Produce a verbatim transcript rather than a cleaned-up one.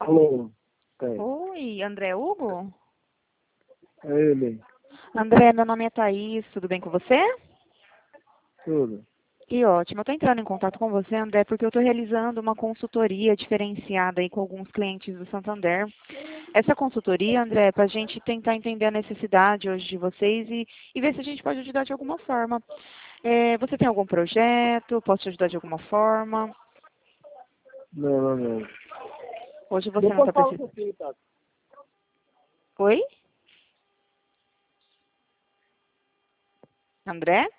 Alô? Tem. Oi, André Hugo? É ele. André, meu nome é Thaís, tudo bem com você? Tudo. Que ótimo. Eu estou entrando em contato com você, André, porque eu estou realizando uma consultoria diferenciada aí com alguns clientes do Santander. Essa consultoria, André, é para a gente tentar entender a necessidade hoje de vocês e, e ver se a gente pode ajudar de alguma forma. É, você tem algum projeto? Posso te ajudar de alguma forma? Não, não, não. Hoje você não Depois está fala um precisando. pouquinho, tá? Oi? André?